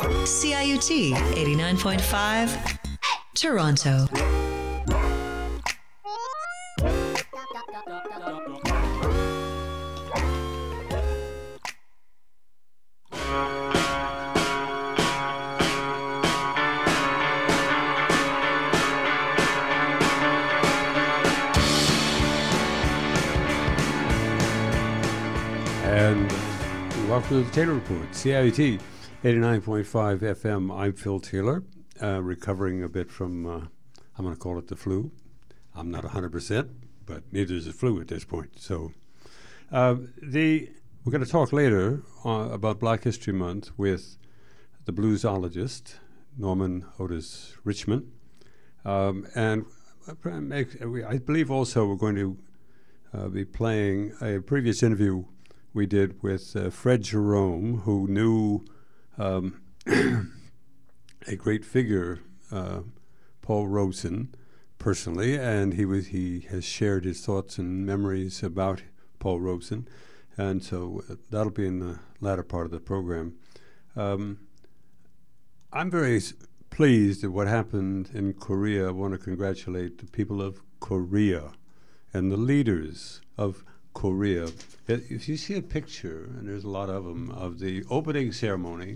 CIUT 89.5, Toronto. And welcome to the Taylor Report, CIUT 89.5 FM. I'm Phil Taylor, recovering a bit from, I'm going to call it the flu. I'm not 100%, but neither is the flu at this point. So we're going to talk later about Black History Month with the bluesologist, Norman Otis Richmond. And I believe also we're going to be playing a previous interview we did with Fred Jerome, who knew a great figure, Paul Robeson, personally, and he has shared his thoughts and memories about Paul Robeson, and so that'll be in the latter part of the program. I'm very pleased at what happened in Korea. I want to congratulate the people of Korea and the leaders of Korea. If you see a picture, and there's a lot of them, of the opening ceremony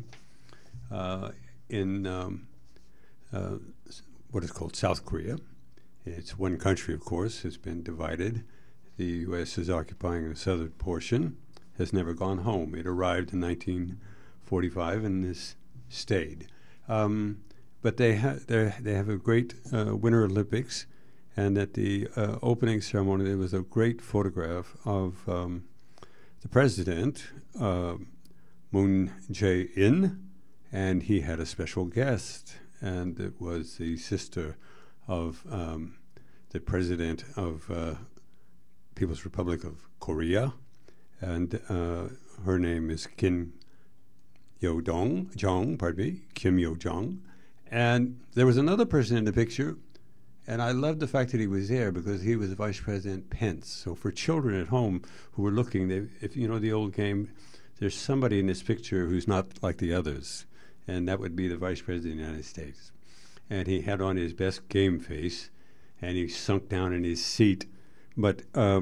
in what is called South Korea. It's one country, of course. It's been divided. The U.S. is occupying the southern portion, has never gone home. It arrived in 1945 and has stayed. But they have a great Winter Olympics. And at the opening ceremony, there was a great photograph of the president, Moon Jae-in, and he had a special guest, and it was the sister of the president of People's Republic of Korea, and her name is Kim Yo-jong, Kim Yo-jong. And there was another person in the picture. And I love the fact that he was there because he was Vice President Pence. So for children at home who were looking, if you know the old game, there's somebody in this picture who's not like the others, and that would be the Vice President of the United States. And he had on his best game face, and he sunk down in his seat. But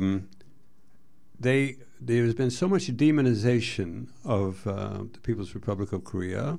there's been so much demonization of the People's Republic of Korea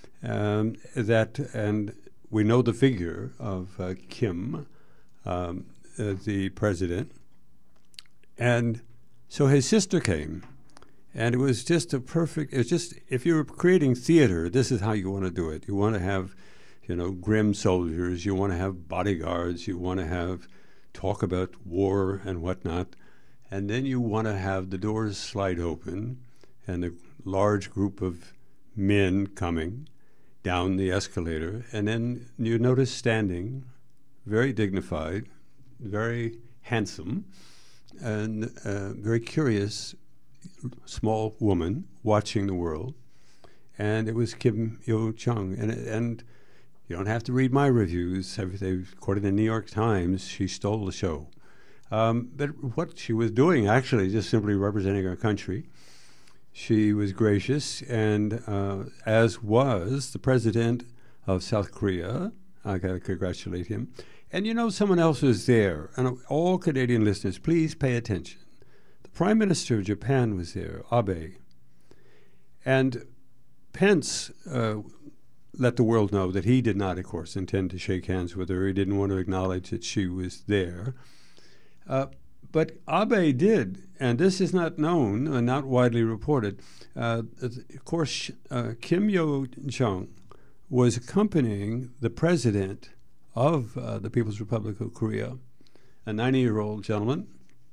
and we know the figure of Kim, the president. And so his sister came, and it was just if you were creating theater, this is how you want to do it. You want to have, grim soldiers, you want to have bodyguards, you want to talk about war and whatnot, and then you want to have the doors slide open and a large group of men coming down the escalator, and then you notice standing, very dignified, very handsome, and very curious, small woman watching the world, and it was Kim Yo-jong. And you don't have to read my reviews. According to the New York Times, she stole the show. But what she was doing, actually, just simply representing her country. She was gracious, and as was the president of South Korea. I got to congratulate him. And someone else was there. And all Canadian listeners, please pay attention. The Prime Minister of Japan was there, Abe. And Pence let the world know that he did not, of course, intend to shake hands with her. He didn't want to acknowledge that she was there. But Abe did, and this is not known and not widely reported. Of course, Kim Yo-jong was accompanying the president of the People's Republic of Korea, a 90-year-old gentleman,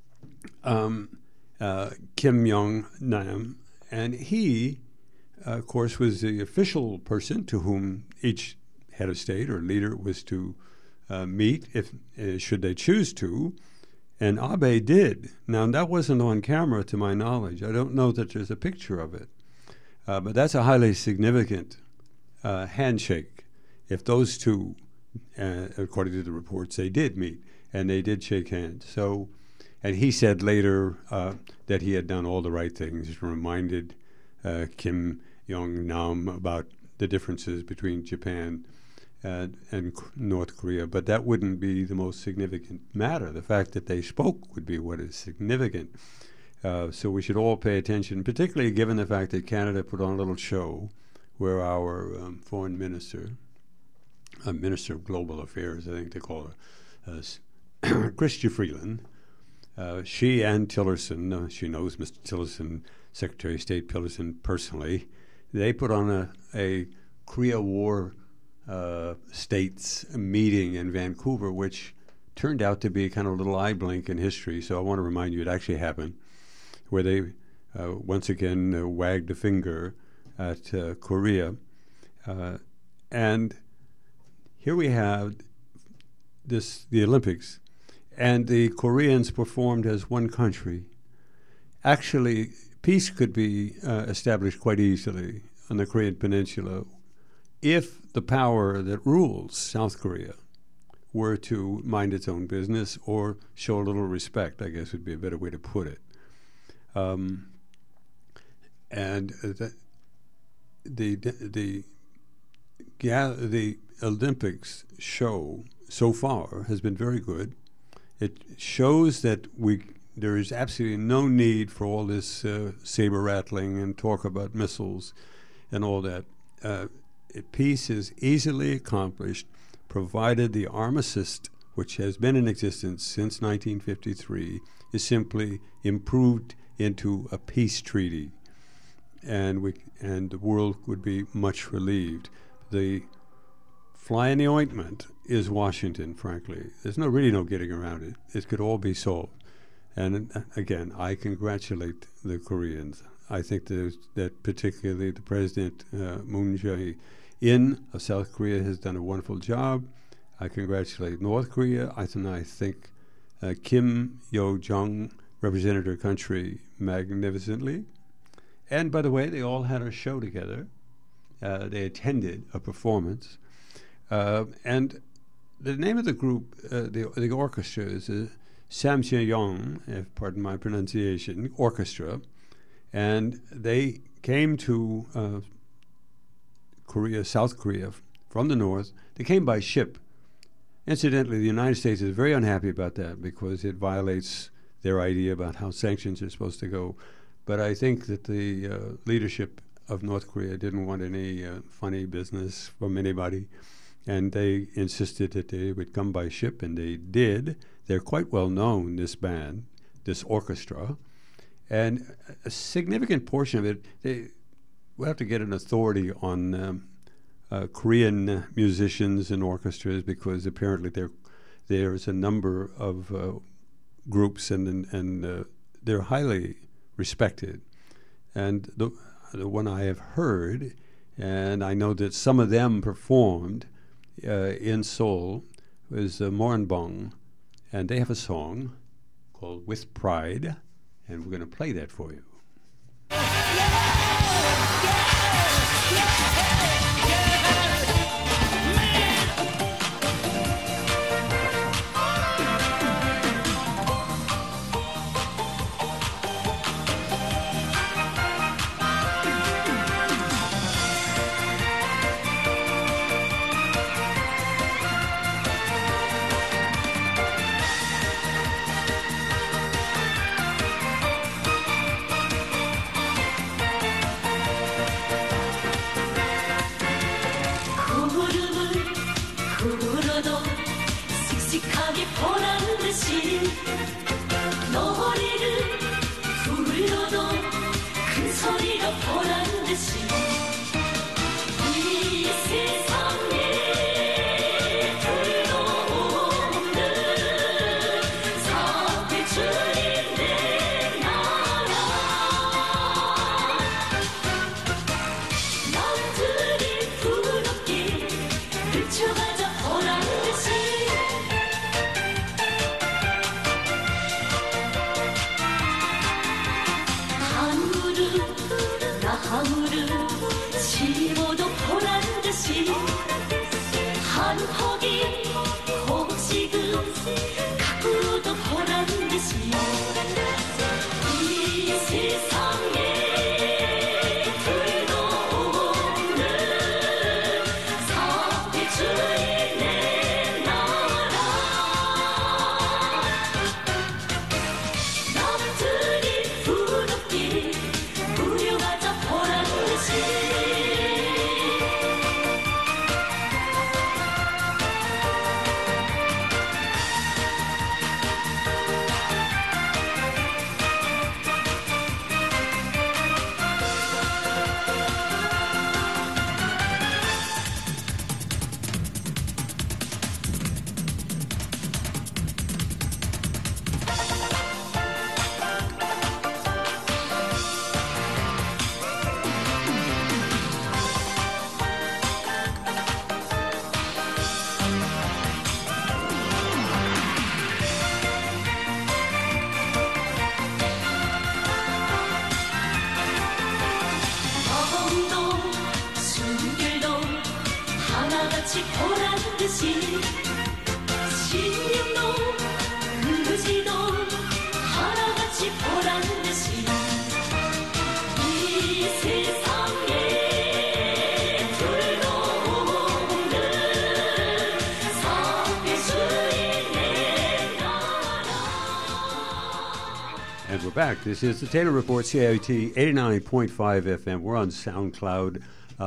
Kim Yong-nam, and he, of course, was the official person to whom each head of state or leader was to meet, if should they choose to. And Abe did. Now, that wasn't on camera to my knowledge. I don't know that there's a picture of it. But that's a highly significant handshake. If those two, according to the reports, they did meet, and they did shake hands. So, and he said later that he had done all the right things, reminded Kim Yong-nam about the differences between Japan and North Korea, but that wouldn't be the most significant matter. The fact that they spoke would be what is significant. So we should all pay attention, particularly given the fact that Canada put on a little show where our foreign minister, Minister of Global Affairs, I think they call her, Chrystia Freeland, she and Tillerson, she knows Mr. Tillerson, Secretary of State Tillerson personally, they put on a Korea War states meeting in Vancouver, which turned out to be kind of a little eye blink in history. So I want to remind you it actually happened, where they once again wagged a finger at Korea. And here we have the Olympics, and the Koreans performed as one country. Actually, peace could be established quite easily on the Korean Peninsula if the power that rules South Korea were to mind its own business or show a little respect, I guess would be a better way to put it. And the Olympics show so far has been very good. It shows that there is absolutely no need for all this saber rattling and talk about missiles and all that. Peace is easily accomplished provided the armistice, which has been in existence since 1953, is simply improved into a peace treaty, and the world would be much relieved. The fly in the ointment is Washington, frankly. There's really no getting around it. It could all be solved. And again, I congratulate the Koreans. I think that particularly the President Moon Jae-in of South Korea has done a wonderful job. I congratulate North Korea. I think Kim Yo-jong represented her country magnificently. And by the way, they all had a show together. They attended a performance. And the name of the group, the orchestra, is Samcheong, if pardon my pronunciation, orchestra. And they came to South Korea, from the north. They came by ship. Incidentally, the United States is very unhappy about that because it violates their idea about how sanctions are supposed to go. But I think that the leadership of North Korea didn't want any funny business from anybody, and they insisted that they would come by ship, and they did. They're quite well known, this band, this orchestra, and a significant portion of it, we'll have to get an authority on Korean musicians and orchestras, because apparently there's a number of groups and they're highly respected. And the one I have heard, and I know that some of them performed in Seoul, is Moranbong, and they have a song called With Pride, and we're going to play that for you. 하나같이 보란 듯이 신념도 의지도 하나같이 보란 듯이 이 세상에 불도 없는 사회주의 나라. And we're back. This is the Taylor Report, CIT 89.5 FM. We're on SoundCloud,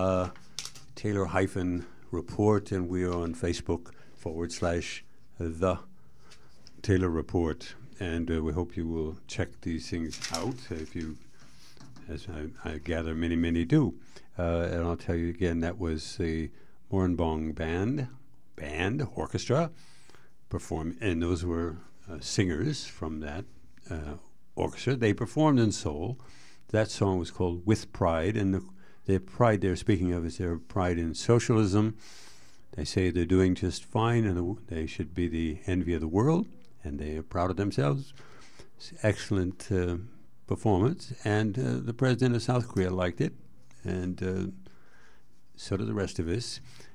Taylor-Report, and we are on Facebook /The Taylor Report. And we hope you will check these things out, if you, as I gather many, many do. And I'll tell you again, that was the Moranbong Orchestra perform, and those were singers from that orchestra. They performed in Seoul. That song was called With Pride, and the pride they're speaking of is their pride in socialism. They say they're doing just fine, and they should be the envy of the world, and they are proud of themselves. Excellent performance, and the president of South Korea liked it, and so did the rest of us.